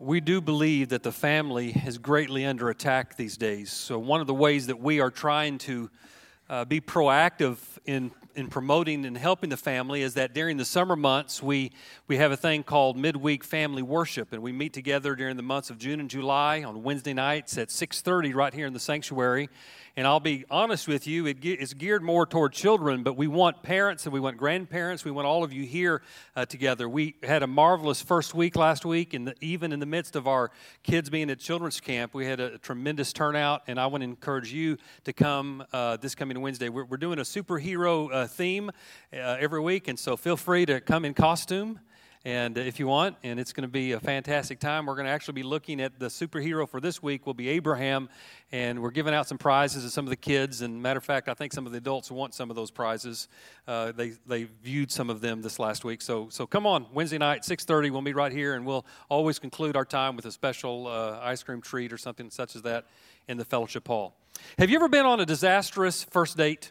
We do believe that the family is greatly under attack these days. So one of the ways that we are trying to be proactive in promoting and helping the family is that during the summer months, we have a thing called midweek family worship, and we meet together during the months of June and July on Wednesday nights at 6:30 right here in the sanctuary. And I'll be honest with you, it's geared more toward children, but we want parents and we want grandparents. We want all of you here together. We had a marvelous first week last week, and even in the midst of our kids being at children's camp, we had a tremendous turnout, and I want to encourage you to come this coming Wednesday. We're doing a superhero theme every week, and so feel free to come in costume. And if you want, and it's going to be a fantastic time. We're going to actually be looking at the superhero for this week will be Abraham, and we're giving out some prizes to some of the kids. And matter of fact, I think some of the adults want some of those prizes. They viewed some of them this last week. So come on, Wednesday night, 6:30, we'll be right here, and we'll always conclude our time with a special ice cream treat or something such as that in the fellowship hall. Have you ever been on a disastrous first date?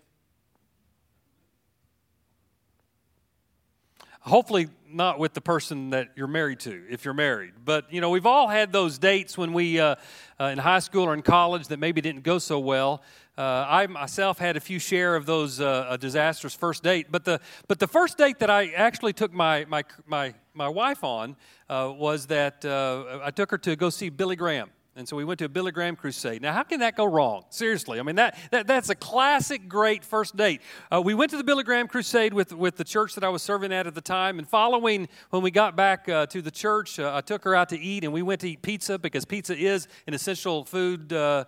Hopefully not with the person that you're married to, if you're married. But, you know, we've all had those dates when we, in high school or in college, that maybe didn't go so well. I myself had a few share of those disastrous first date. But the first date that I actually took my wife on was that I took her to go see Billy Graham. And so we went to a Billy Graham crusade. Now, how can that go wrong? Seriously, I mean, that's a classic, great first date. We went to the Billy Graham crusade with the church that I was serving at the time. And following, when we got back to the church, I took her out to eat, and we went to eat pizza because pizza is an essential food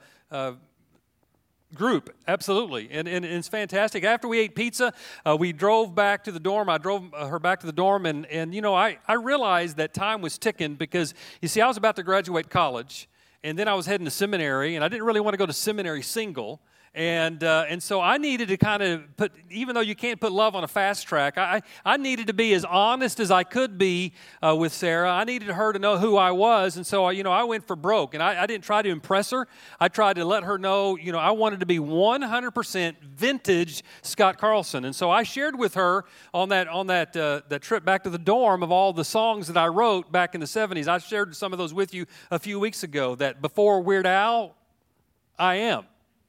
group, absolutely, and it's fantastic. After we ate pizza, we drove back to the dorm. I drove her back to the dorm, and you know, I realized that time was ticking because, you see, I was about to graduate college. And then I was heading to seminary, and I didn't really want to go to seminary single. And so I needed to kind of put, even though you can't put love on a fast track, I needed to be as honest as I could be with Sarah. I needed her to know who I was. And so, you know, I went for broke. And I didn't try to impress her. I tried to let her know, you know, I wanted to be 100% vintage Scott Carlson. And so I shared with her on that trip back to the dorm of all the songs that I wrote back in the 70s. I shared some of those with you a few weeks ago, that before Weird Al, I am.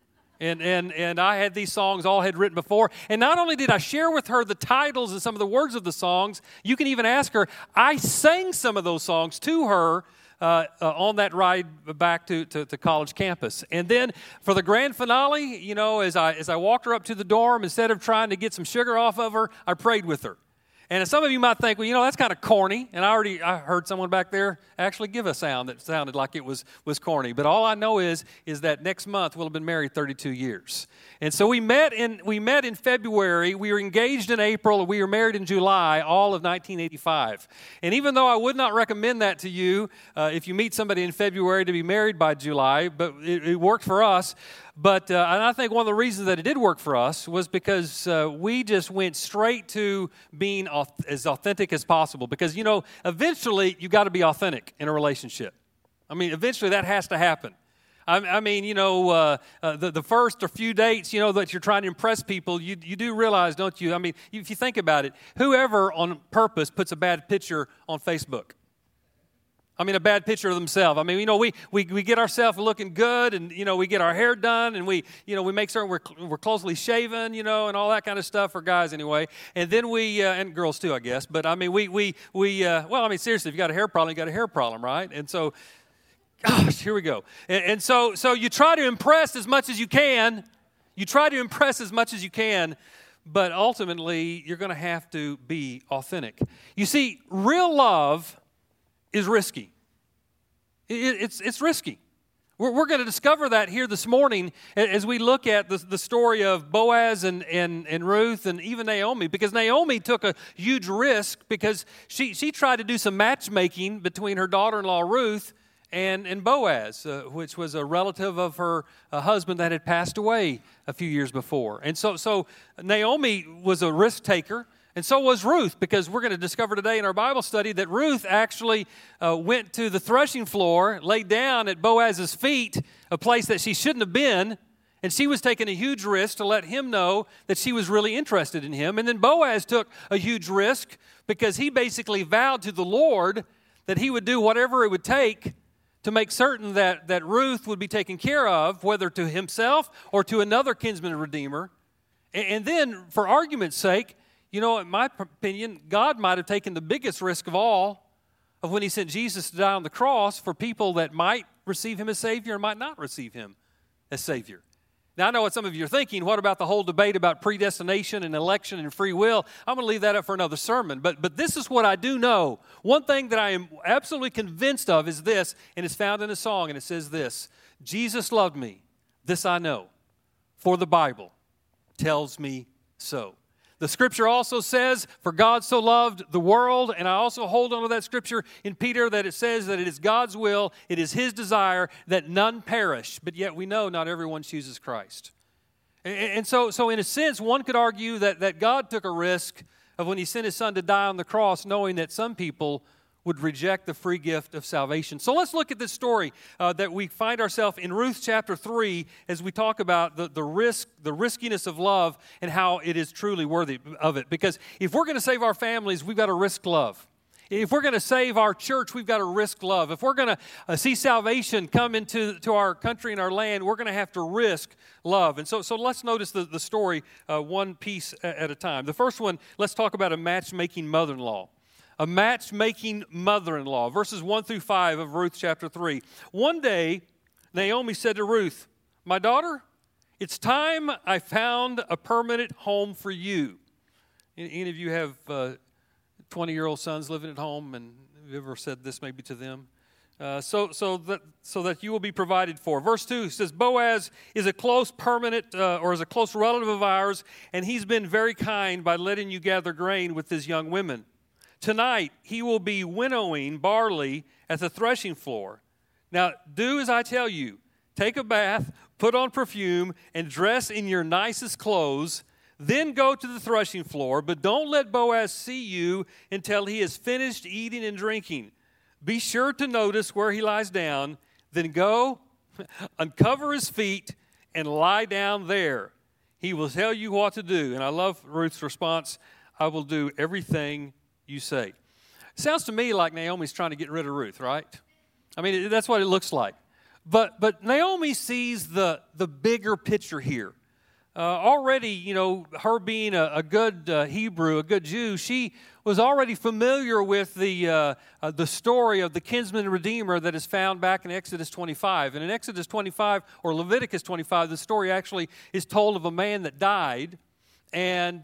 And I had these songs all had written before. And not only did I share with her the titles and some of the words of the songs, you can even ask her, I sang some of those songs to her on that ride back to college campus. And then for the grand finale, you know, as I walked her up to the dorm, instead of trying to get some sugar off of her, I prayed with her. And some of you might think, well, you know, that's kind of corny. And I heard someone back there actually give a sound that sounded like it was corny. But all I know is that next month we'll have been married 32 years. And so we met in February. We were engaged in April, and we were married in July, all of 1985. And even though I would not recommend that to you, if you meet somebody in February, to be married by July, but it worked for us. But and I think one of the reasons that it did work for us was because we just went straight to being as authentic as possible. Because, you know, eventually you got to be authentic in a relationship. I mean, eventually that has to happen. I mean, you know, the first or few dates, you know, that you're trying to impress people, you do realize, don't you? I mean, if you think about it, whoever on purpose puts a bad picture on Facebook? I mean, a bad picture of themselves. I mean, you know, we get ourselves looking good, and, you know, we get our hair done, and we make certain we're closely shaven, you know, and all that kind of stuff for guys anyway. And then and girls too, I guess. But I mean, well, I mean, seriously, if you got a hair problem, you got a hair problem, right? And so, gosh, here we go. And so you try to impress as much as you can. You try to impress as much as you can, but ultimately, you're going to have to be authentic. You see, real love is risky. It's risky. We're going to discover that here this morning as we look at the story of Boaz and Ruth and even Naomi, because Naomi took a huge risk because she tried to do some matchmaking between her daughter-in-law Ruth and Boaz, which was a relative of her husband that had passed away a few years before. And so Naomi was a risk taker. And so was Ruth, because we're going to discover today in our Bible study that Ruth actually went to the threshing floor, laid down at Boaz's feet, a place that she shouldn't have been, and she was taking a huge risk to let him know that she was really interested in him. And then Boaz took a huge risk because he basically vowed to the Lord that he would do whatever it would take to make certain that Ruth would be taken care of, whether to himself or to another kinsman and redeemer. And then, for argument's sake, in my opinion, God might have taken the biggest risk of all of when he sent Jesus to die on the cross for people that might receive him as Savior and might not receive him as Savior. Now, I know what some of you are thinking. What about the whole debate about predestination and election and free will? I'm going to leave that up for another sermon. But this is what I do know. One thing that I am absolutely convinced of is this, and it's found in a song, and it says this: Jesus loved me, this I know, for the Bible tells me so. The Scripture also says, for God so loved the world, and I also hold on to that Scripture in Peter that it says that it is God's will, it is His desire that none perish, but yet we know not everyone chooses Christ. And so in a sense, one could argue that God took a risk of when He sent His Son to die on the cross, knowing that some people would reject the free gift of salvation. So let's look at this story that we find ourselves in Ruth chapter 3 as we talk about the riskiness of love and how it is truly worthy of it. Because if we're going to save our families, we've got to risk love. If we're going to save our church, we've got to risk love. If we're going to see salvation come into our country and our land, we're going to have to risk love. And so let's notice the story one piece at a time. The first one, let's talk about a matchmaking mother-in-law. A matchmaking mother-in-law. Verses 1 through 5 of Ruth chapter 3. One day, Naomi said to Ruth, "My daughter, it's time I found a permanent home for you." Any of you have 20-year-old sons living at home, and have you ever said this maybe to them? So that you will be provided for. Verse 2 says, Boaz is a close permanent or is a close relative of ours, and he's been very kind by letting you gather grain with his young women. Tonight, he will be winnowing barley at the threshing floor. Now, do as I tell you. Take a bath, put on perfume, and dress in your nicest clothes. Then go to the threshing floor, but don't let Boaz see you until he has finished eating and drinking. Be sure to notice where he lies down. Then go, uncover his feet, and lie down there. He will tell you what to do. And I love Ruth's response, I will do everything you say. Sounds to me like Naomi's trying to get rid of Ruth, right? I mean, that's what it looks like. But Naomi sees the bigger picture here. Already, her being a good Hebrew, a good Jew, she was already familiar with the story of the kinsman redeemer that is found back in Exodus 25. And in Exodus 25 or Leviticus 25, the story actually is told of a man that died, and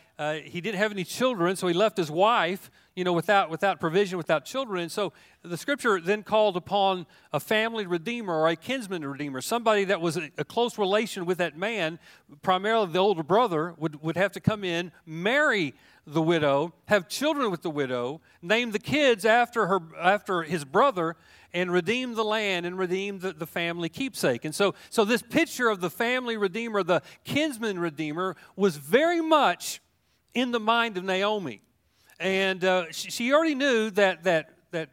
he didn't have any children, so he left his wife, without provision, without children. And so the Scripture then called upon a family redeemer or a kinsman redeemer, somebody that was a close relation with that man, primarily the older brother, would have to come in, marry the widow, have children with the widow, name the kids after his brother, and redeem the land and redeem the family keepsake. And so this picture of the family redeemer, the kinsman redeemer, was very much in the mind of Naomi. And she already knew that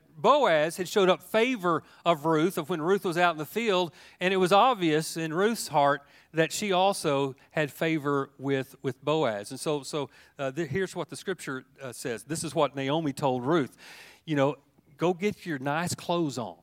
Boaz had showed up favor of Ruth of when Ruth was out in the field, and it was obvious in Ruth's heart that she also had favor with Boaz. And so here's what the Scripture says. This is what Naomi told Ruth. Go get your nice clothes on.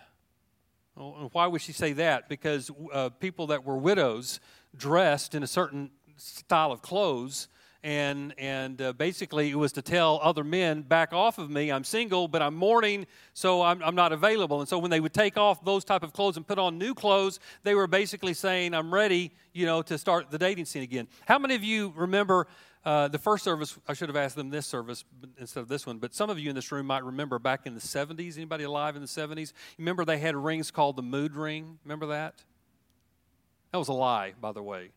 Well, why would she say that? Because people that were widows dressed in a certain style of clothes, and basically it was to tell other men, back off of me, I'm single, but I'm mourning, so I'm not available. And so when they would take off those type of clothes and put on new clothes, they were basically saying, I'm ready, to start the dating scene again. How many of you remember the first service? I should have asked them this service instead of this one, but some of you in this room might remember back in the 70s. Anybody alive in the 70s? Remember they had rings called the mood ring? Remember that? That was a lie, by the way.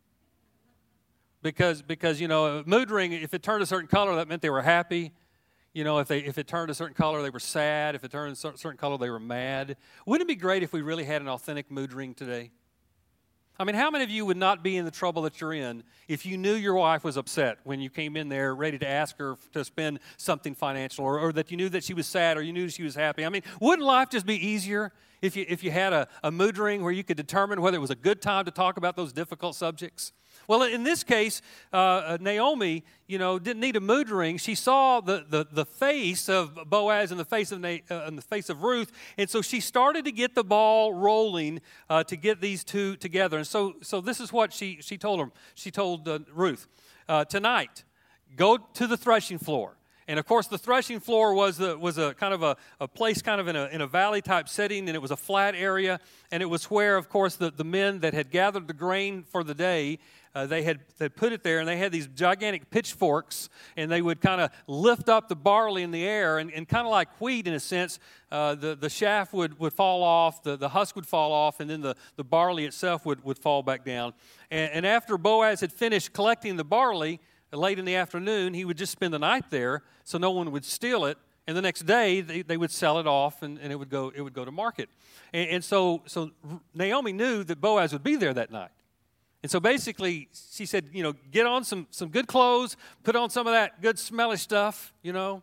Because a mood ring, if it turned a certain color, that meant they were happy. If it turned a certain color, they were sad. If it turned a certain color, they were mad. Wouldn't it be great if we really had an authentic mood ring today? I mean, how many of you would not be in the trouble that you're in if you knew your wife was upset when you came in there ready to ask her to spend something financial, or that you knew that she was sad, or you knew she was happy? I mean, wouldn't life just be easier if you had a mood ring where you could determine whether it was a good time to talk about those difficult subjects? Well, in this case, Naomi, didn't need a mood ring. She saw the face of Boaz and the face of and the face of Ruth, and so she started to get the ball rolling to get these two together. And so this is what she told him. She told Ruth, tonight, go to the threshing floor. And of course, the threshing floor was a kind of a place kind of in a valley type setting, and it was a flat area, and it was where, of course, the men that had gathered the grain for the day, they had put it there, and they had these gigantic pitchforks, and they would kind of lift up the barley in the air, and kind of like wheat in a sense, the shaft would fall off, the husk would fall off, and then the barley itself would fall back down. And after Boaz had finished collecting the barley, late in the afternoon, he would just spend the night there so no one would steal it. And the next day, they would sell it off, and it would go to market. And so Naomi knew that Boaz would be there that night. And so basically, she said, get on some good clothes, put on some of that good smelly stuff,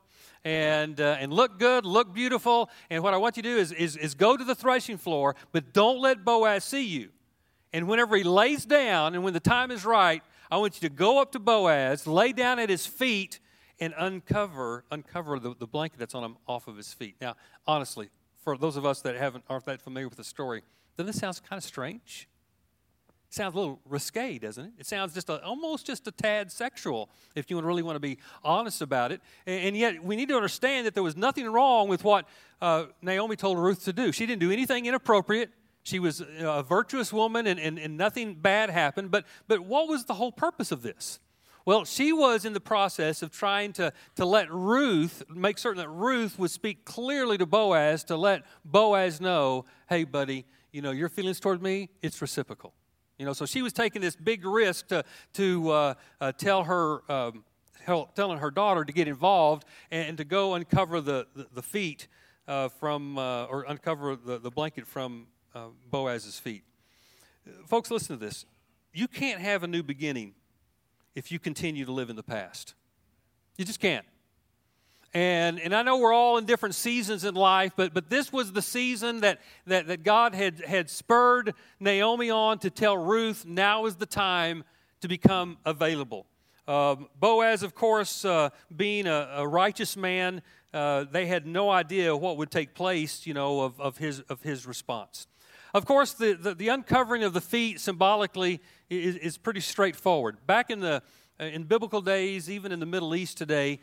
and look good, look beautiful. And what I want you to do is go to the threshing floor, but don't let Boaz see you. And whenever he lays down and when the time is right, I want you to go up to Boaz, lay down at his feet, and uncover the blanket that's on him off of his feet. Now, honestly, for those of us that aren't that familiar with the story, doesn't this sound kind of strange? It sounds a little risque, doesn't it? It sounds almost just a tad sexual, if you really want to be honest about it. And yet, we need to understand that there was nothing wrong with what Naomi told Ruth to do. She didn't do anything inappropriate. She was a virtuous woman, and nothing bad happened. But what was the whole purpose of this? Well, she was in the process of trying to let Ruth, make certain that Ruth would speak clearly to Boaz, to let Boaz know, hey, buddy, your feelings toward me, it's reciprocal. So she was taking this big risk to telling her daughter to get involved and to go uncover the feet or uncover the blanket from Boaz's feet. Folks, listen to this. You can't have a new beginning if you continue to live in the past. You just can't. And I know we're all in different seasons in life, but this was the season that God had spurred Naomi on to tell Ruth, now is the time to become available. Boaz, of course, being a righteous man, they had no idea what would take place, of his response. Of course, the uncovering of the feet symbolically is pretty straightforward. Back in biblical days, even in the Middle East today,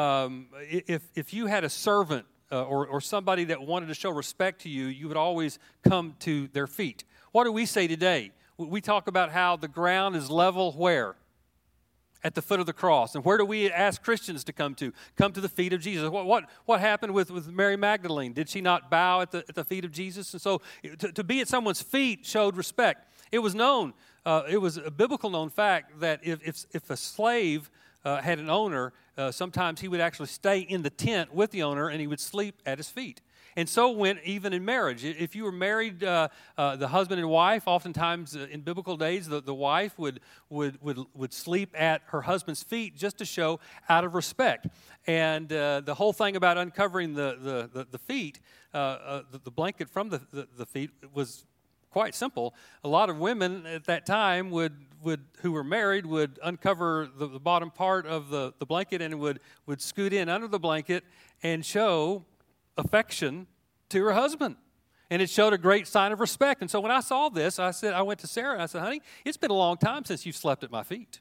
if you had a servant or somebody that wanted to show respect to you, you would always come to their feet. What do we say today? We talk about how the ground is level where? At the foot of the cross. And where do we ask Christians to come to? Come to the feet of Jesus. What happened with Mary Magdalene? Did she not bow at the feet of Jesus? And so to be at someone's feet showed respect. It was known, it was a biblical known fact that if a slave had an owner, sometimes he would actually stay in the tent with the owner and he would sleep at his feet. And so went even in marriage. If you were married, the husband and wife, oftentimes in biblical days, the wife would sleep at her husband's feet just to show out of respect. And the whole thing about uncovering the feet, the blanket from the feet was quite simple. A lot of women at that time who were married would uncover the bottom part of the blanket and would scoot in under the blanket and show affection to her husband. And it showed a great sign of respect. And so when I saw this, I went to Sarah and I said, honey, it's been a long time since you've slept at my feet.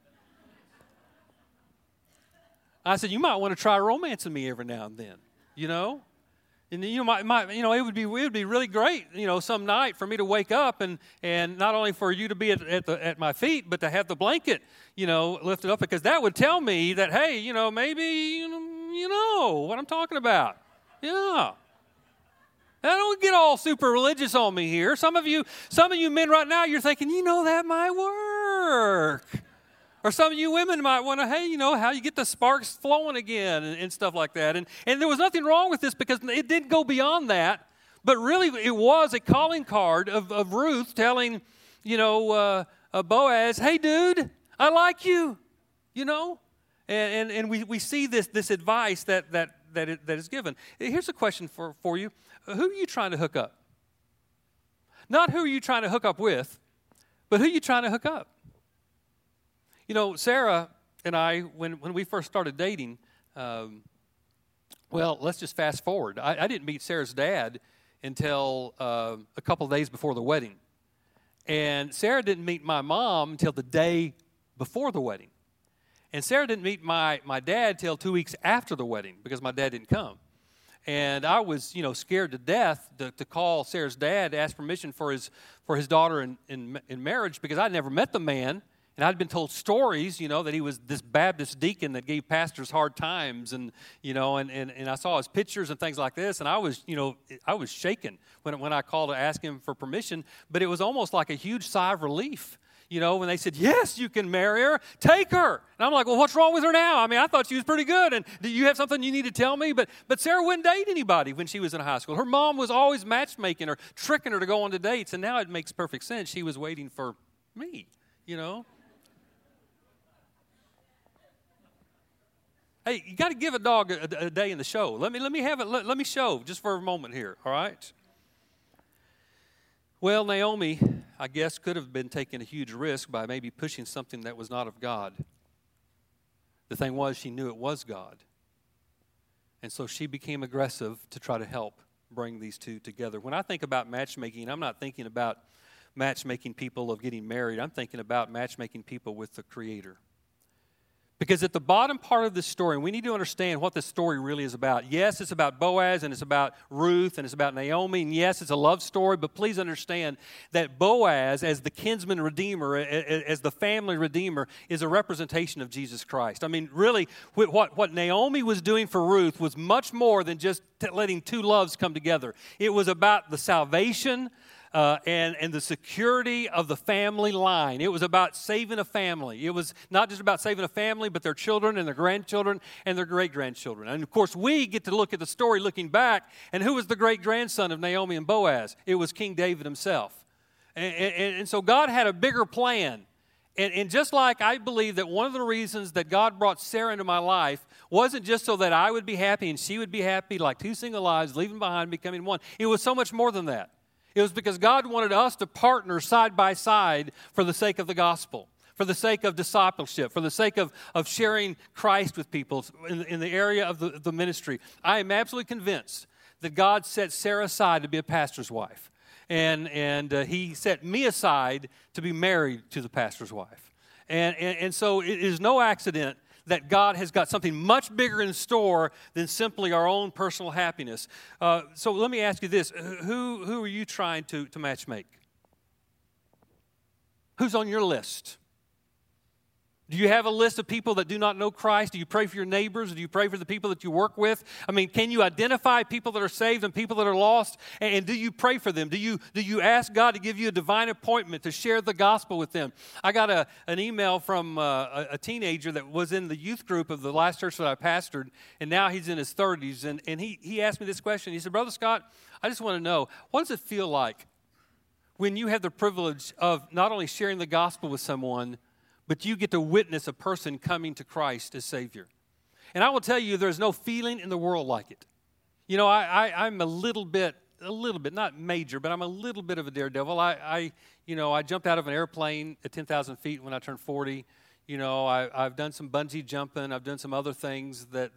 I said, you might want to try romancing me every now and then, And it would be really great, some night for me to wake up and not only for you to be at my feet, but to have the blanket, lifted up, because that would tell me that, hey, maybe you know what I'm talking about. Yeah. Now, don't get all super religious on me here. Some of you men right now, you're thinking, that might work. Or some of you women might want to, hey, how you get the sparks flowing again and stuff like that. And there was nothing wrong with this because it didn't go beyond that. But really, it was a calling card of Ruth telling, Boaz, hey, dude, I like you, And we see this advice that is given. Here's a question for you. Who are you trying to hook up? Not who are you trying to hook up with, but who are you trying to hook up? You know, Sarah and I, when we first started dating, well, let's just fast forward. I didn't meet Sarah's dad until a couple of days before the wedding. And Sarah didn't meet my mom until the day before the wedding. And Sarah didn't meet my dad till 2 weeks after the wedding because my dad didn't come. And I was, scared to death to call Sarah's dad to ask permission for his daughter in marriage because I'd never met the man. And I'd been told stories, that he was this Baptist deacon that gave pastors hard times, and I saw his pictures and things like this, and I was shaken when I called to ask him for permission. But it was almost like a huge sigh of relief, when they said, "Yes, you can marry her, take her." And I'm like, "Well, what's wrong with her now? I mean, I thought she was pretty good, and do you have something you need to tell me?" But Sarah wouldn't date anybody when she was in high school. Her mom was always matchmaking her, tricking her to go on to dates, and now it makes perfect sense. She was waiting for me, Hey, you got to give a dog a day in the show. Let me have it. Let me show just for a moment here. All right. Well, Naomi, I guess, could have been taking a huge risk by maybe pushing something that was not of God. The thing was, she knew it was God, and so she became aggressive to try to help bring these two together. When I think about matchmaking, I'm not thinking about matchmaking people of getting married. I'm thinking about matchmaking people with the Creator. Because at the bottom part of this story, we need to understand what this story really is about. Yes, it's about Boaz, and it's about Ruth, and it's about Naomi, and yes, it's a love story, but please understand that Boaz, as the kinsman redeemer, as the family redeemer, is a representation of Jesus Christ. I mean, really, what Naomi was doing for Ruth was much more than just letting two loves come together. It was about the salvation and the security of the family line. It was about saving a family. It was not just about saving a family, but their children and their grandchildren and their great-grandchildren. And, of course, we get to look at the story looking back, and who was the great-grandson of Naomi and Boaz? It was King David himself. And so God had a bigger plan. And just like I believe that one of the reasons that God brought Sarah into my life wasn't just so that I would be happy and she would be happy, like two single lives, leaving behind, becoming one. It was so much more than that. It was because God wanted us to partner side by side for the sake of the gospel, for the sake of discipleship, for the sake of sharing Christ with people in the area of the ministry. I am absolutely convinced that God set Sarah aside to be a pastor's wife. And he set me aside to be married to the pastor's wife. And so it is no accident that God has got something much bigger in store than simply our own personal happiness. So let me ask you this. Who are you trying to matchmake? Who's on your list? Do you have a list of people that do not know Christ? Do you pray for your neighbors? Do you pray for the people that you work with? I mean, can you identify people that are saved and people that are lost? And do you pray for them? Do you ask God to give you a divine appointment to share the gospel with them? I got an email from a teenager that was in the youth group of the last church that I pastored, and now he's in his 30s. And he asked me this question. He said, "Brother Scott, I just want to know, what does it feel like when you have the privilege of not only sharing the gospel with someone, but you get to witness a person coming to Christ as Savior?" And I will tell you, there's no feeling in the world like it. I'm a little bit, not major, but I'm a little bit of a daredevil. I jumped out of an airplane at 10,000 feet when I turned 40. I've done some bungee jumping. I've done some other things that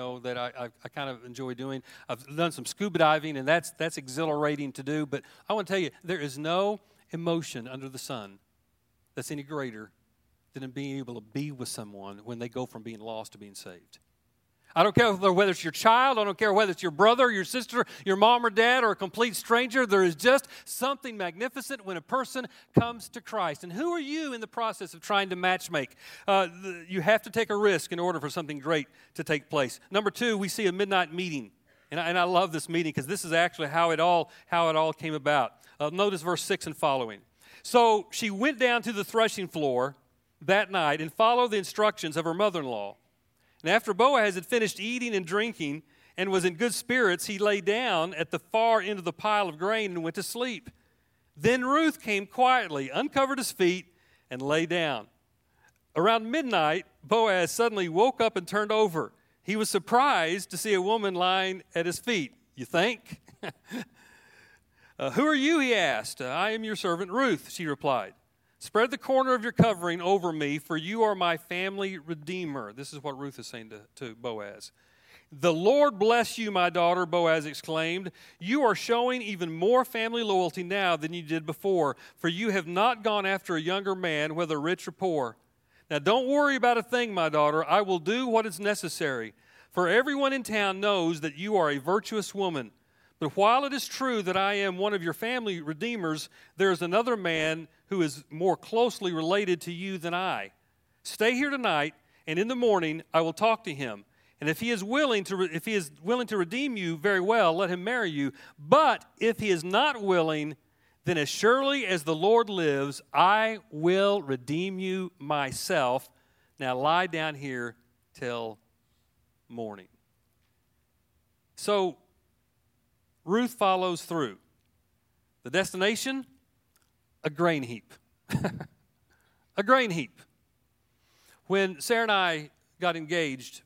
I kind of enjoy doing. I've done some scuba diving, and that's exhilarating to do. But I want to tell you, there is no emotion under the sun that's any greater than in being able to be with someone when they go from being lost to being saved. I don't care whether it's your child. I don't care whether it's your brother, your sister, your mom or dad, or a complete stranger. There is just something magnificent when a person comes to Christ. And who are you in the process of trying to matchmake? You have to take a risk in order for something great to take place. Number 2, we see a midnight meeting. And I love this meeting because this is actually how it all came about. Notice verse 6 and following. "So she went down to the threshing floor that night and followed the instructions of her mother-in-law. And after Boaz had finished eating and drinking and was in good spirits, he lay down at the far end of the pile of grain and went to sleep. Then Ruth came quietly, uncovered his feet, and lay down. Around midnight, Boaz suddenly woke up and turned over. He was surprised to see a woman lying at his feet." You think? "Who are you?" he asked. "I am your servant Ruth," she replied. Spread the corner of your covering over me, for you are my family redeemer. This is what Ruth is saying to Boaz. The Lord bless you, my daughter, Boaz exclaimed. You are showing even more family loyalty now than you did before, for you have not gone after a younger man, whether rich or poor. Now don't worry about a thing, my daughter. I will do what is necessary. For everyone in town knows that you are a virtuous woman. But while it is true that I am one of your family redeemers, there is another man who is more closely related to you than I. Stay here tonight, and in the morning I will talk to him. And if he is willing to redeem you, very well, let him marry you. But if he is not willing, then as surely as the Lord lives, I will redeem you myself. Now lie down here till morning. So Ruth follows through. The destination, a grain heap. A grain heap. When Sarah and I got engaged,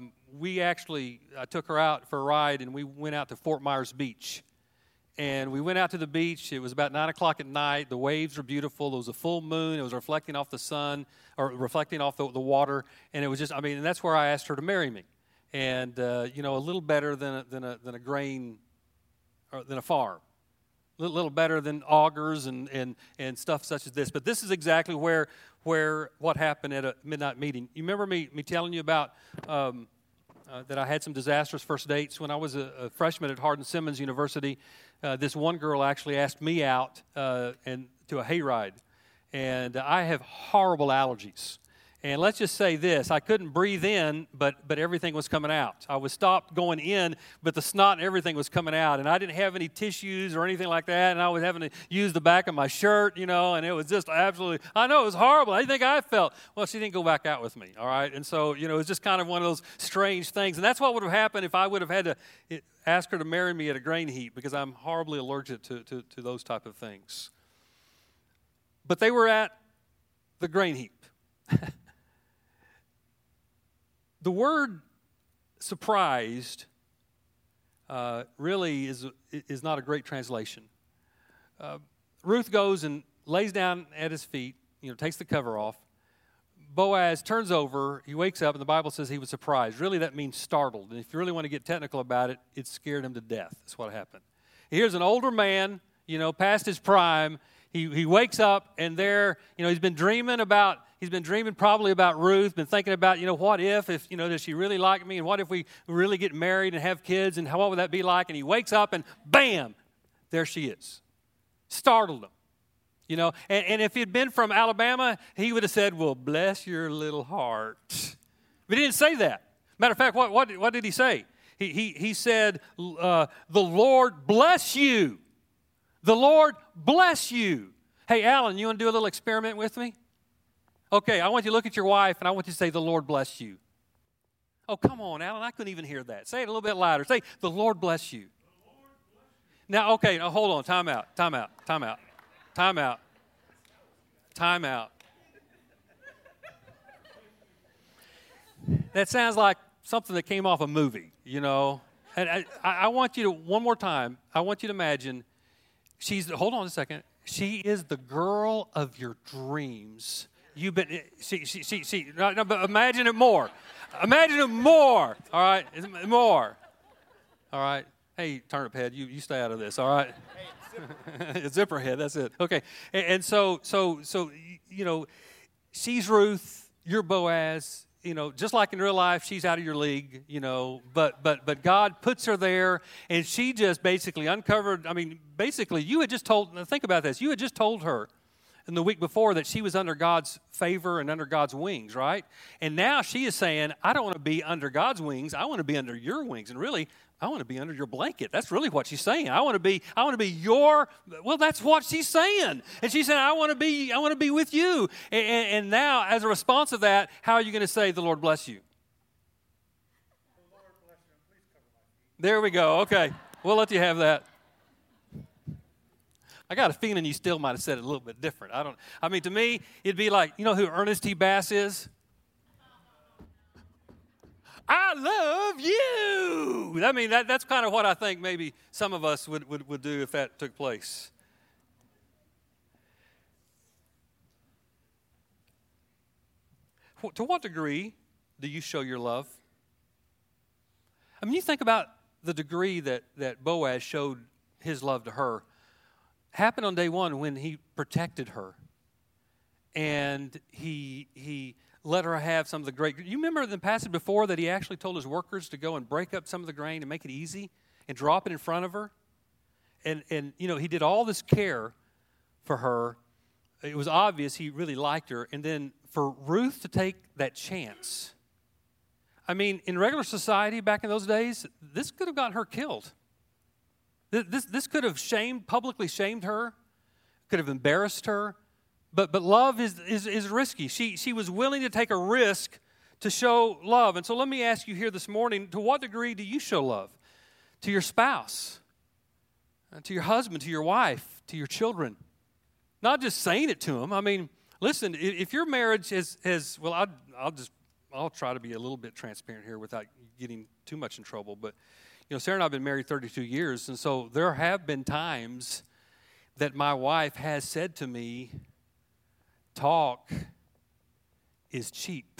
I took her out for a ride, and we went out to Fort Myers Beach. And we went out to the beach. It was about 9 o'clock at night. The waves were beautiful. There was a full moon. It was reflecting off the sun, or reflecting off the water. And it was just, and that's where I asked her to marry me. And, a little better than a grain, or than a farm. A little better than augers and stuff such as this. But this is exactly where what happened at a midnight meeting. You remember me telling you about that I had some disastrous first dates when I was a freshman at Hardin-Simmons University. This one girl actually asked me out and to a hayride, and I have horrible allergies. And let's just say this, I couldn't breathe in, but everything was coming out. I was stopped going in, but the snot and everything was coming out. And I didn't have any tissues or anything like that, and I was having to use the back of my shirt, and it was just absolutely, I know, it was horrible. I think I felt, well, she didn't go back out with me, all right? And so, it was just kind of one of those strange things. And that's what would have happened if I would have had to ask her to marry me at a grain heap, because I'm horribly allergic to those type of things. But they were at the grain heap. The word surprised really is not a great translation. Ruth goes and lays down at his feet, takes the cover off. Boaz turns over, he wakes up, and the Bible says he was surprised. Really, that means startled. And if you really want to get technical about it, it scared him to death. That's what happened. Here's an older man, past his prime. He wakes up, and there, he's been dreaming probably about Ruth, been thinking about, what if does she really like me? And what if we really get married and have kids? And what would that be like? And he wakes up, and bam, there she is. Startled him. And if he'd been from Alabama, he would have said, well, bless your little heart. But he didn't say that. Matter of fact, what did he say? He said, the Lord bless you. The Lord bless you. Hey, Alan, you want to do a little experiment with me? Okay, I want you to look at your wife, and I want you to say, the Lord bless you. Oh, come on, Alan, I couldn't even hear that. Say it a little bit louder. Say, the Lord bless you. Now, okay, now hold on. Time out. That sounds like something that came off a movie, And I want you to, one more time, I want you to imagine, hold on a second, she is the girl of your dreams. You've been, no, but imagine it more. Imagine it more, all right? More, all right? Hey, turnip head, you stay out of this, all right? Hey, zipper head, that's it. Okay, and so she's Ruth, you're Boaz. Just like in real life, she's out of your league, but God puts her there, and she just basically uncovered, basically you had just think about this, you had just told her in the week before that she was under God's favor and under God's wings, right? And now she is saying, I don't want to be under God's wings, I want to be under your wings, and really, I want to be under your blanket. That's really what she's saying. I want to be your, well, that's what she's saying. And she's saying, I want to be with you. And now, as a response to that, how are you going to say, the Lord bless you? The Lord bless you, and please cover my feet. There we go. Okay. We'll let you have that. I got a feeling you still might have said it a little bit different. To me, it'd be like, who Ernest T. Bass is? I love you. That's kind of what I think maybe some of us would do if that took place. To what degree do you show your love? I mean, you think about the degree that Boaz showed his love to her. Happened on day one when he protected her. And he let her have some of the great. You remember the passage before that he actually told his workers to go and break up some of the grain and make it easy and drop it in front of her? And he did all this care for her. It was obvious he really liked her. And then for Ruth to take that chance. I mean, in regular society back in those days, this could have gotten her killed. This could have publicly shamed her, could have embarrassed her. But love is risky. She was willing to take a risk to show love. And so let me ask you here this morning, to what degree do you show love? To your spouse, to your husband, to your wife, to your children. Not just saying it to them. I mean, listen, if your marriage has well, I'll try to be a little bit transparent here without getting too much in trouble. But, Sarah and I have been married 32 years. And so there have been times that my wife has said to me, talk is cheap.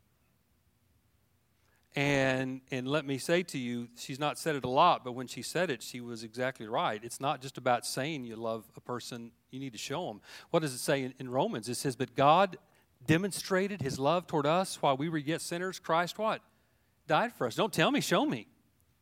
And let me say to you, she's not said it a lot, but when she said it, she was exactly right. It's not just about saying you love a person, you need to show them. What does it say in Romans? It says, but God demonstrated his love toward us while we were yet sinners. Christ what? Died for us. Don't tell me, show me.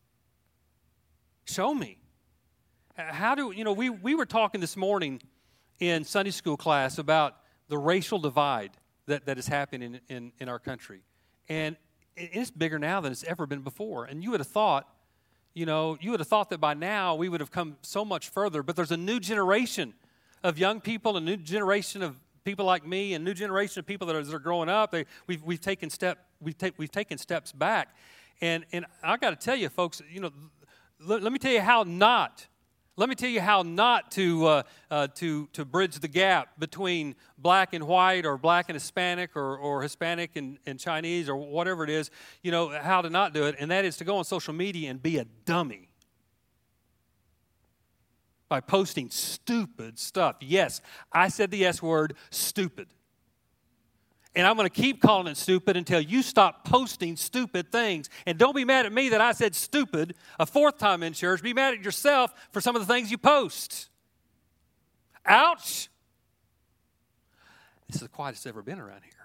Show me. How do, we were talking this morning in Sunday school class about the racial divide that is happening in our country. And it's bigger now than it's ever been before. And you would have thought, that by now we would have come so much further. But there's a new generation of young people, a new generation of people like me, and a new generation of people that are growing up. We've taken steps back. And I got to tell you, folks, let me tell you how not. Let me tell you how not to bridge the gap between black and white, or black and Hispanic, or Hispanic and Chinese, or whatever it is, how to not do it, and that is to go on social media and be a dummy by posting stupid stuff. Yes, I said the S word, stupid. And I'm going to keep calling it stupid until you stop posting stupid things. And don't be mad at me that I said stupid a fourth time in church. Be mad at yourself for some of the things you post. Ouch. This is the quietest it's ever been around here.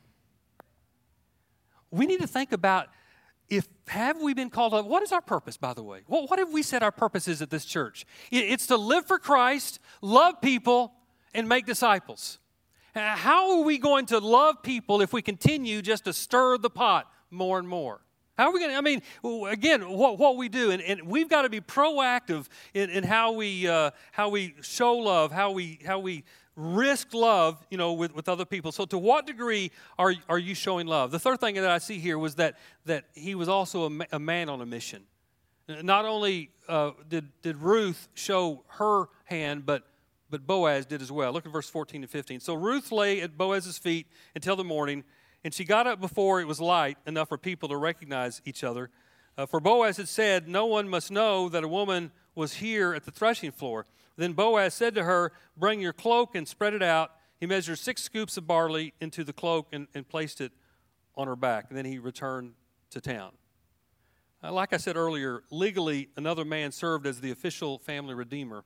We need to think about, have we been called up? What is our purpose, by the way? What have we said our purpose is at this church? It's to live for Christ, love people, and make disciples. How are we going to love people if we continue just to stir the pot more and more? How are we going to, again, what we do, and we've got to be proactive in how we show love, how we risk love, with other people. So to what degree are you showing love? The third thing that I see here was that he was also a man on a mission. Not only did Ruth show her hand, but Boaz did as well. Look at verse 14 and 15. So Ruth lay at Boaz's feet until the morning, and she got up before it was light enough for people to recognize each other. For Boaz had said, no one must know that a woman was here at the threshing floor. Then Boaz said to her, bring your cloak and spread it out. He measured 6 scoops of barley into the cloak and placed it on her back. And then he returned to town. Like I said earlier, legally, another man served as the official family redeemer.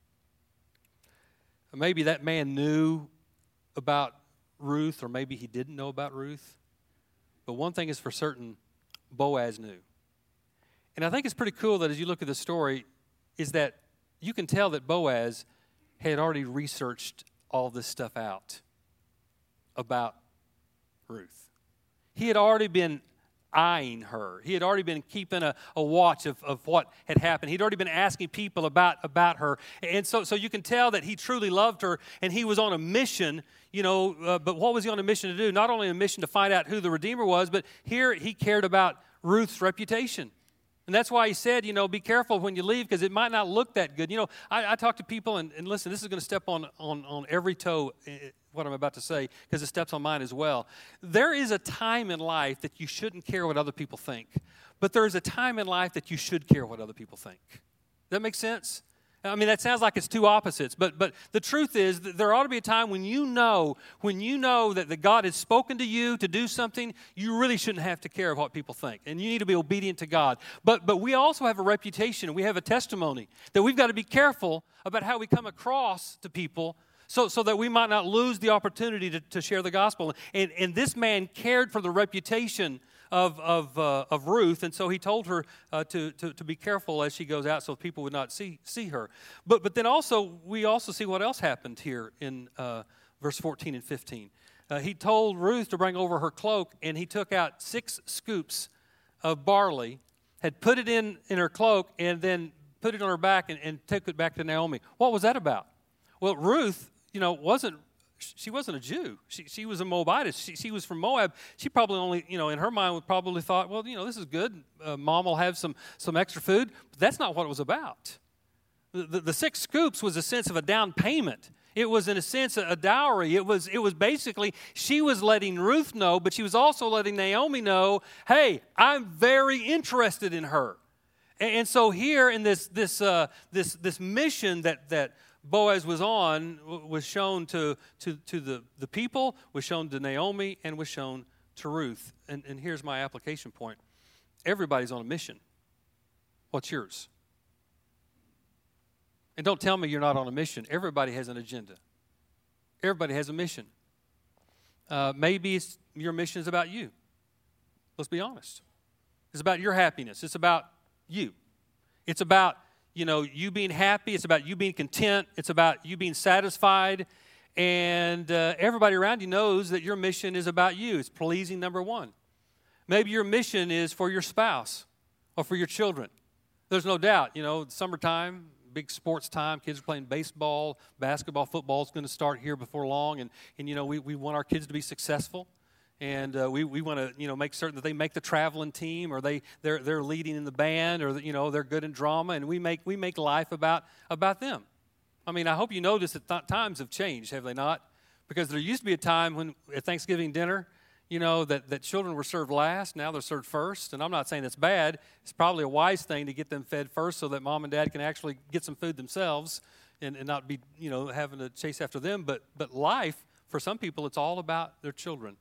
Maybe that man knew about Ruth, or maybe he didn't know about Ruth. But one thing is for certain, Boaz knew. And I think it's pretty cool that as you look at the story, is that you can tell that Boaz had already researched all this stuff out about Ruth. He had already been eyeing her. He had already been keeping a watch of what had happened. He'd already been asking people about her. And so you can tell that he truly loved her, and he was on a mission, but what was he on a mission to do? Not only a mission to find out who the Redeemer was, but here he cared about Ruth's reputation. And that's why he said, be careful when you leave, because it might not look that good. I talk to people, and listen, this is going to step on every toe, what I'm about to say, because it steps on mine as well. There is a time in life that you shouldn't care what other people think, but there is a time in life that you should care what other people think. Does that make sense? I mean, that sounds like it's two opposites, but the truth is that there ought to be a time when you know that God has spoken to you to do something, you really shouldn't have to care of what people think, and you need to be obedient to God. But we also have a reputation, and we have a testimony that we've got to be careful about how we come across to people so that we might not lose the opportunity to share the gospel. And this man cared for the reputation of Ruth, and so he told her to be careful as she goes out so people would not see her. But then also, we also see what else happened here in verse 14 and 15. He told Ruth to bring over her cloak, and he took out 6 scoops of barley, had put it in her cloak, and then put it on her back and took it back to Naomi. What was that about? Well, Ruth, wasn't a Jew. She was a Moabitess. She was from Moab. She probably only, in her mind, would probably thought, well, this is good. Mom will have some extra food. But that's not what it was about. The 6 scoops was a sense of a down payment. It was, in a sense, a dowry. It was basically, she was letting Ruth know, but she was also letting Naomi know, hey, I'm very interested in her. And so here in this mission that Boaz was on was shown to the people, was shown to Naomi, and was shown to Ruth. And here's my application point. Everybody's on a mission. What's yours? And don't tell me you're not on a mission. Everybody has an agenda. Everybody has a mission. Maybe your mission is about you. Let's be honest. It's about your happiness. It's about you. It's about you being happy. It's about you being content. It's about you being satisfied. And everybody around you knows that your mission is about you. It's pleasing, number one. Maybe your mission is for your spouse or for your children. There's no doubt, summertime, big sports time. Kids are playing baseball, basketball, football is going to start here before long. And we want our kids to be successful. And we want to make certain that they make the traveling team, or they're leading in the band, or they're good in drama, and we make life about them. I mean, I hope you notice that times have changed, have they not? Because there used to be a time when at Thanksgiving dinner, that children were served last. Now they're served first, and I'm not saying that's bad. It's probably a wise thing to get them fed first so that mom and dad can actually get some food themselves and not be having to chase after them. But life for some people, it's all about their children.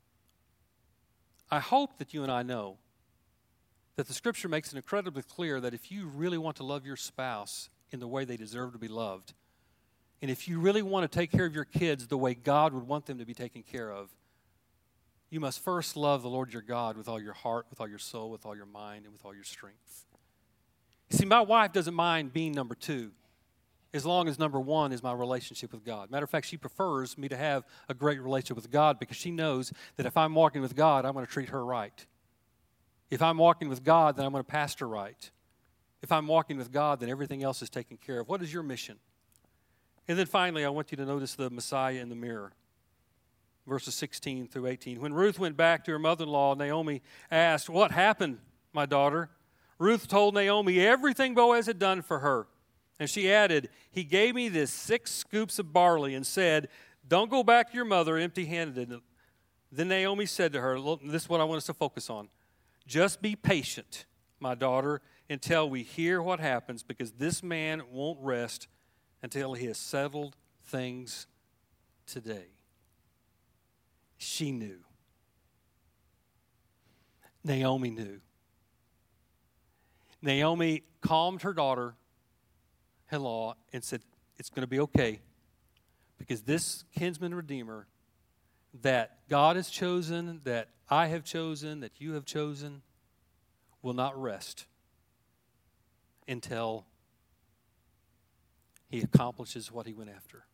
I hope that you and I know that the Scripture makes it incredibly clear that if you really want to love your spouse in the way they deserve to be loved, and if you really want to take care of your kids the way God would want them to be taken care of, you must first love the Lord your God with all your heart, with all your soul, with all your mind, and with all your strength. You see, my wife doesn't mind being number 2, as long as number 1 is my relationship with God. Matter of fact, she prefers me to have a great relationship with God because she knows that if I'm walking with God, I'm going to treat her right. If I'm walking with God, then I'm going to pastor right. If I'm walking with God, then everything else is taken care of. What is your mission? And then finally, I want you to notice the Messiah in the mirror. Verses 16 through 18. When Ruth went back to her mother-in-law, Naomi asked, "What happened, my daughter?" Ruth told Naomi everything Boaz had done for her. And she added, "He gave me this 6 scoops of barley and said, 'Don't go back to your mother empty-handed.'" Then Naomi said to her, look, this is what I want us to focus on. "Just be patient, my daughter, until we hear what happens, because this man won't rest until he has settled things today." She knew. Naomi knew. Naomi calmed her daughter-in-law and said, "It's going to be okay, because this kinsman redeemer that God has chosen, that I have chosen, that you have chosen, will not rest until he accomplishes what he went after."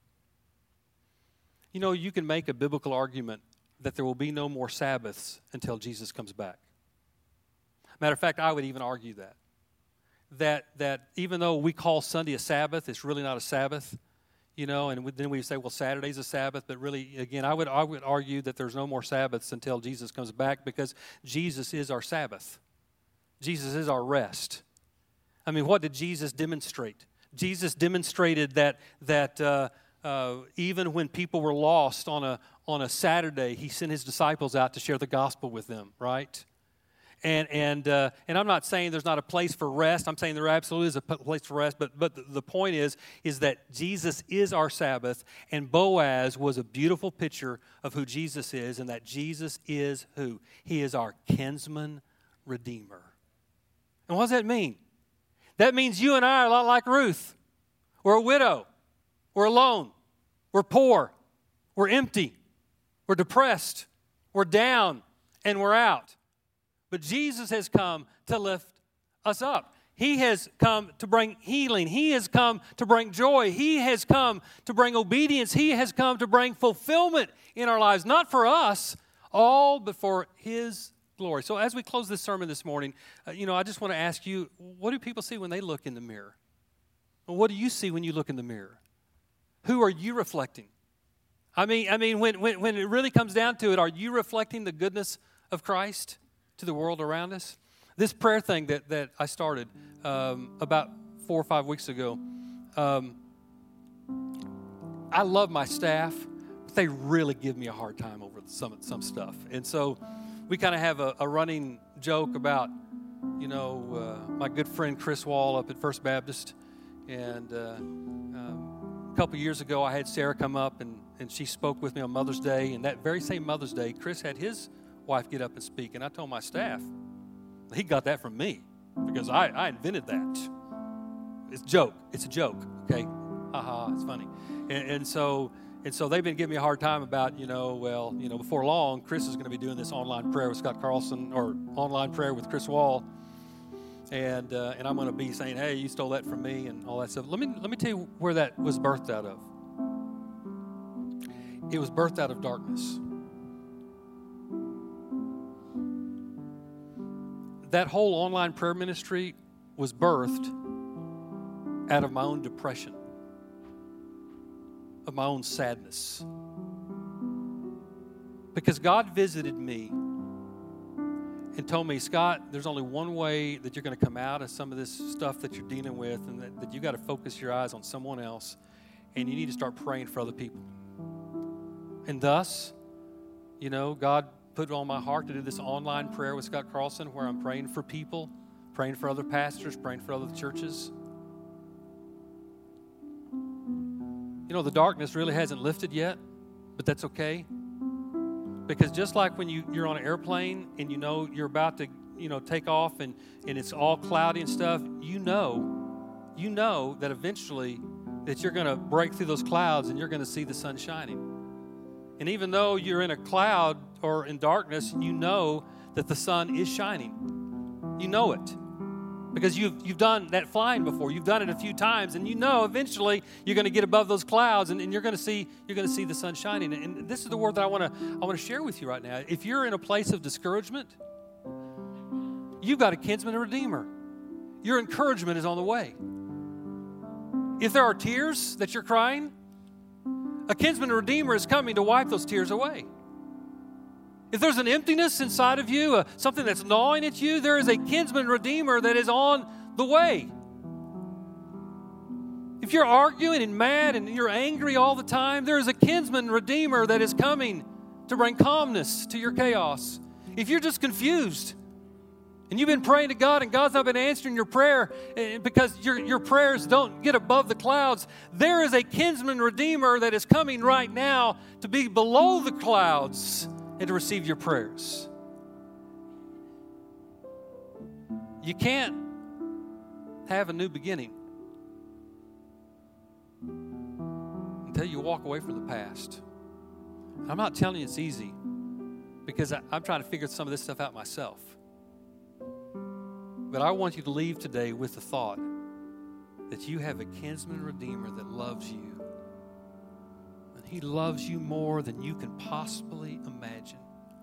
You can make a biblical argument that there will be no more Sabbaths until Jesus comes back. Matter of fact, I would even argue that even though we call Sunday a Sabbath, it's really not a Sabbath, and then we say, well, Saturday's a Sabbath, but really, again, I would argue that there's no more Sabbaths until Jesus comes back, because Jesus is our Sabbath. Jesus is our rest. I mean, what did Jesus demonstrate? Jesus demonstrated that even when people were lost on a Saturday, he sent his disciples out to share the gospel with them, right? And I'm not saying there's not a place for rest. I'm saying there absolutely is a place for rest. But the point is that Jesus is our Sabbath, and Boaz was a beautiful picture of who Jesus is, and that Jesus is who? He is our kinsman redeemer. And what does that mean? That means you and I are a lot like Ruth. We're a widow. We're alone. We're poor. We're empty. We're depressed. We're down. And we're out. But Jesus has come to lift us up. He has come to bring healing. He has come to bring joy. He has come to bring obedience. He has come to bring fulfillment in our lives. Not for us, all but for His glory. So as we close this sermon this morning, I just want to ask you, what do people see when they look in the mirror? What do you see when you look in the mirror? Who are you reflecting? I mean, when it really comes down to it, are you reflecting the goodness of Christ to the world around us? This prayer thing that I started about 4 or 5 weeks ago, I love my staff, but they really give me a hard time over some stuff. And so we kind of have a running joke about, my good friend Chris Wall up at First Baptist. And a couple years ago, I had Sarah come up, and she spoke with me on Mother's Day. And that very same Mother's Day, Chris had his wife get up and speak. And I told my staff, he got that from me because I invented that. It's a joke. It's a joke, okay? Ha-ha, it's funny. And so they've been giving me a hard time about, before long, Chris is going to be doing this online prayer with Scott Carlson, or online prayer with Chris Wall. And I'm going to be saying, hey, you stole that from me and all that stuff. Let me tell you where that was birthed out of. It was birthed out of darkness. That whole online prayer ministry was birthed out of my own depression, of my own sadness. Because God visited me and told me, Scott, there's only one way that you're going to come out of some of this stuff that you're dealing with, and that you got to focus your eyes on someone else, and you need to start praying for other people. And thus, God put it on my heart to do this online prayer with Scott Carlson, where I'm praying for people, praying for other pastors, praying for other churches. The darkness really hasn't lifted yet, but that's okay. Because just like when you're on an airplane and you're about to take off and it's all cloudy and stuff, you know that eventually that you're going to break through those clouds and you're going to see the sun shining. And even though you're in a cloud or in darkness, you know that the sun is shining. You know it. Because you've done that flying before. You've done it a few times, and eventually you're going to get above those clouds, and you're going to see the sun shining. And this is the word that I want to share with you right now. If you're in a place of discouragement, you've got a kinsman and redeemer. Your encouragement is on the way. If there are tears that you're crying, a kinsman and redeemer is coming to wipe those tears away. If there's an emptiness inside of you, something that's gnawing at you, there is a kinsman redeemer that is on the way. If you're arguing and mad and you're angry all the time, there is a kinsman redeemer that is coming to bring calmness to your chaos. If you're just confused and you've been praying to God and God's not been answering your prayer because your prayers don't get above the clouds, there is a kinsman redeemer that is coming right now to be below the clouds and to receive your prayers. You can't have a new beginning until you walk away from the past. I'm not telling you it's easy, because I'm trying to figure some of this stuff out myself. But I want you to leave today with the thought that you have a kinsman redeemer that loves you. He loves you more than you can possibly imagine.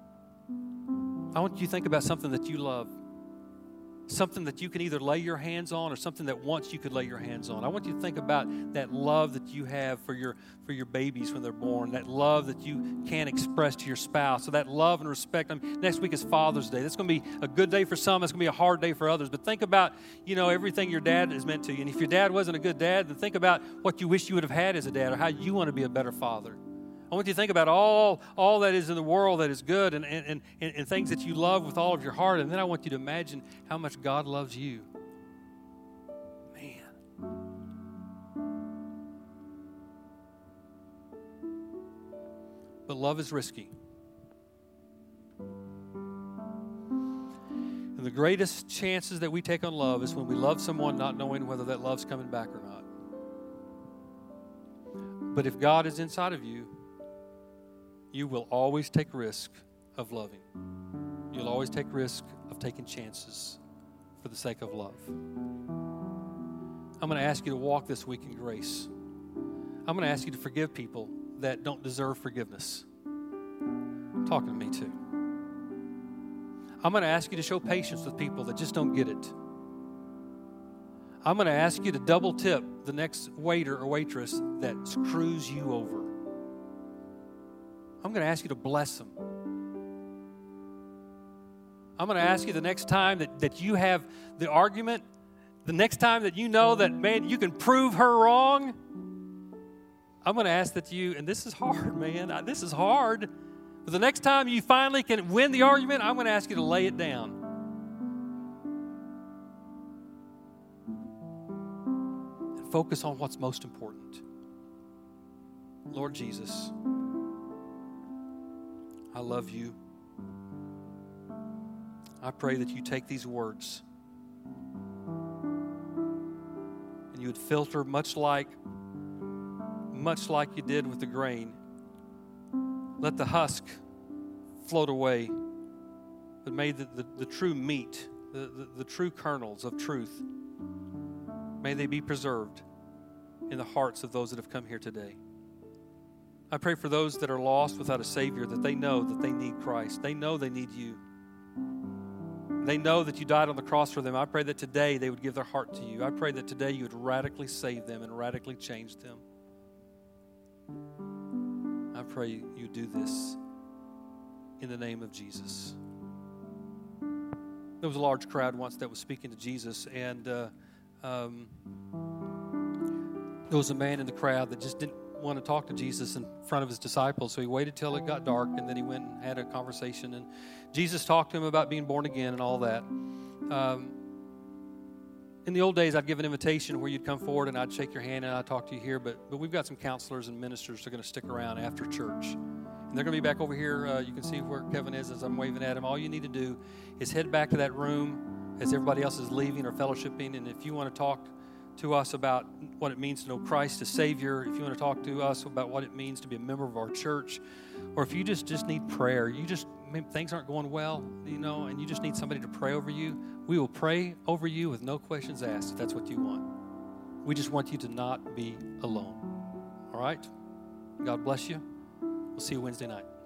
I want you to think about something that you love. Something that you can either lay your hands on, or something that once you could lay your hands on. I want you to think about that love that you have for your babies when they're born, that love that you can't express to your spouse. So that love and respect. Next week is Father's Day. That's going to be a good day for some. It's going to be a hard day for others. But think about, everything your dad has meant to you. And if your dad wasn't a good dad, then think about what you wish you would have had as a dad, or how you want to be a better father. I want you to think about all that is in the world that is good and things that you love with all of your heart. And then I want you to imagine how much God loves you. Man. But love is risky. And the greatest chances that we take on love is when we love someone not knowing whether that love's coming back or not. But if God is inside of you, you will always take risk of loving. You'll always take risk of taking chances for the sake of love. I'm going to ask you to walk this week in grace. I'm going to ask you to forgive people that don't deserve forgiveness. Talking to me too. I'm going to ask you to show patience with people that just don't get it. I'm going to ask you to double tip the next waiter or waitress that screws you over. I'm going to ask you to bless them. I'm going to ask you the next time that you have the argument, the next time that you know that, man, you can prove her wrong, I'm going to ask that you, and this is hard, man, this is hard, but the next time you finally can win the argument, I'm going to ask you to lay it down. And focus on what's most important. Lord Jesus, I love you. I pray that you take these words and you would filter much like you did with the grain. Let the husk float away, but may the true meat, the true kernels of truth, may they be preserved in the hearts of those that have come here today. I pray for those that are lost without a Savior, that they know that they need Christ. They know they need you. They know that you died on the cross for them. I pray that today they would give their heart to you. I pray that today you would radically save them and radically change them. I pray you do this in the name of Jesus. There was a large crowd once that was speaking to Jesus, and there was a man in the crowd that just didn't want to talk to Jesus in front of his disciples, so he waited till it got dark, and then he went and had a conversation, and Jesus talked to him about being born again and all that. In the old days, I'd give an invitation where you'd come forward and I'd shake your hand and I'd talk to you here, but we've got some counselors and ministers that are going to stick around after church. And they're going to be back over here. You can see where Kevin is as I'm waving at him. All you need to do is head back to that room as everybody else is leaving or fellowshipping, and if you want to talk to us about what it means to know Christ as Savior, if you want to talk to us about what it means to be a member of our church, or if you just need prayer, things aren't going well, and you just need somebody to pray over you, we will pray over you with no questions asked if that's what you want. We just want you to not be alone. All right? God bless you. We'll see you Wednesday night.